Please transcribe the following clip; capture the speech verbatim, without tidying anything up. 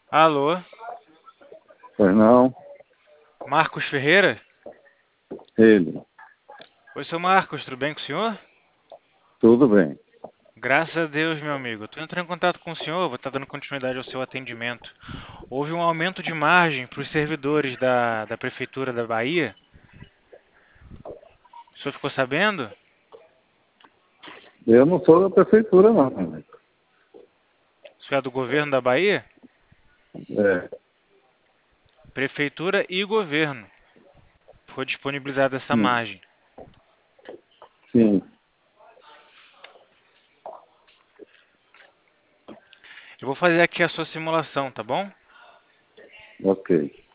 Alô, Pois não, Marcos Ferreira? ele. Oi, seu Marcos, tudo bem com o senhor? Tudo bem. Graças a Deus, meu amigo. Estou entrando em contato com o senhor, vou estar dando continuidade ao seu atendimento. Houve um aumento de margem para os servidores da, da Prefeitura da Bahia. O senhor ficou sabendo? Eu não sou da prefeitura, não. Né? O senhor é do governo da Bahia? É, Prefeitura e governo. Foi disponibilizada essa sim, margem. sim. Eu vou fazer aqui a sua simulação, tá bom? Ok.